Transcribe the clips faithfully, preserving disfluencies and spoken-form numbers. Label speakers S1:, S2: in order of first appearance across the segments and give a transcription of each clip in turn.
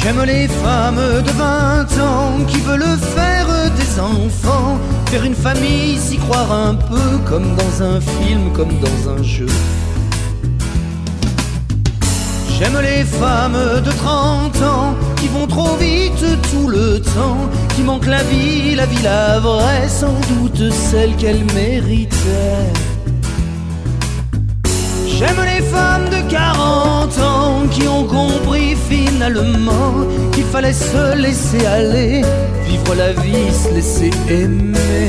S1: J'aime les femmes de vingt ans qui veulent faire des enfants, faire une famille, s'y croire un peu, comme dans un film, comme dans un jeu. J'aime les femmes de trente ans qui vont trop vite tout le temps, qui manquent la vie, la vie la vraie, sans doute celle qu'elles méritaient. J'aime les femmes de quarante ans qui ont compris finalement qu'il fallait se laisser aller, vivre la vie, se laisser aimer.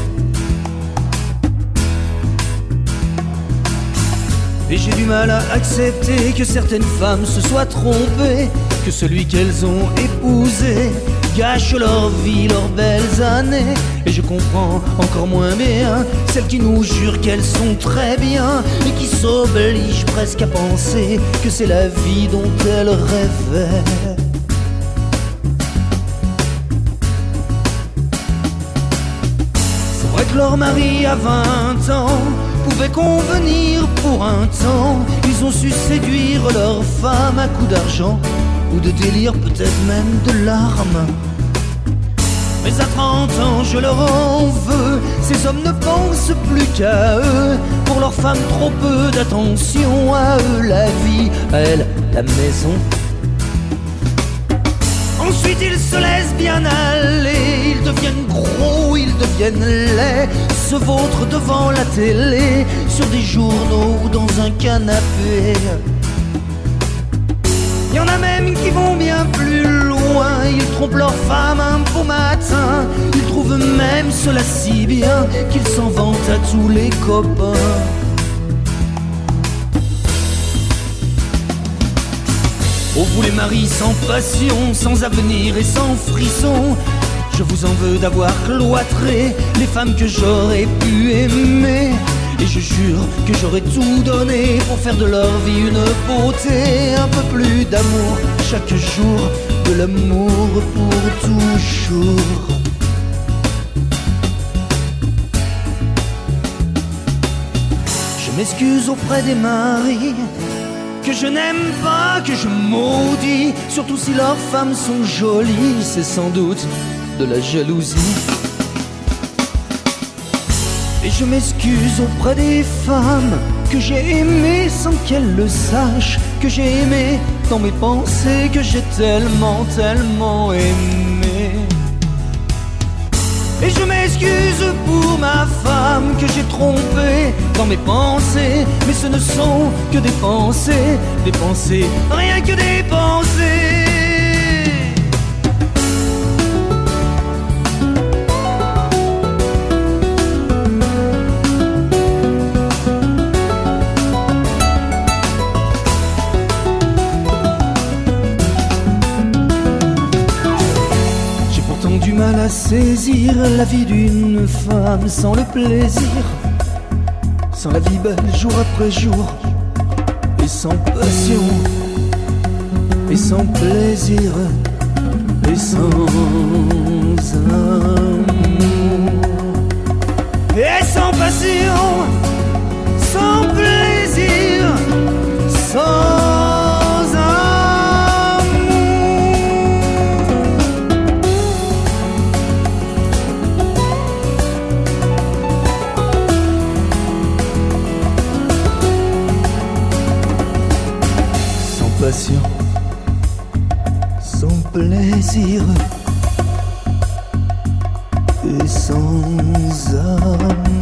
S1: Et j'ai du mal à accepter que certaines femmes se soient trompées, que celui qu'elles ont épousé gâche leur vie, leurs belles années. Et je comprends encore moins bien celles qui nous jurent qu'elles sont très bien et qui s'obligent presque à penser que c'est la vie dont elles rêvaient. C'est vrai que leur mari à vingt ans pouvait convenir pour un temps. Ils ont su séduire leur femme à coups d'argent ou de délire, peut-être même de larmes. Mais à trente ans je leur en veux, ces hommes ne pensent plus qu'à eux. Pour leur femme trop peu d'attention, à eux la vie, à elle la maison. Ensuite ils se laissent bien aller, ils deviennent gros, ils deviennent laids, se vautrent devant la télé, sur des journaux ou dans un canapé. Il y en a même qui vont bien plus loin, ils trompent leur femme un beau matin, ils trouvent même cela si bien qu'ils s'en vantent à tous les copains. Oh vous les maris sans passion, sans avenir et sans frisson, je vous en veux d'avoir cloîtré les femmes que j'aurais pu aimer. Et je jure que j'aurais tout donné pour faire de leur vie une beauté. Un peu plus d'amour chaque jour, de l'amour pour toujours. Je m'excuse auprès des maris que je n'aime pas, que je maudis, surtout si leurs femmes sont jolies, c'est sans doute de la jalousie. Et je m'excuse auprès des femmes que j'ai aimées sans qu'elles le sachent, que j'ai aimé dans mes pensées, que j'ai tellement, tellement aimé. Et je m'excuse pour ma femme que j'ai trompée dans mes pensées, mais ce ne sont que des pensées, des pensées, rien que des pensées. Du mal à saisir la vie d'une femme sans le plaisir, sans la vie belle jour après jour, et sans passion, et sans plaisir, et sans amour, et sans passion, sans plaisir, sans passion, sans plaisir et sans amour.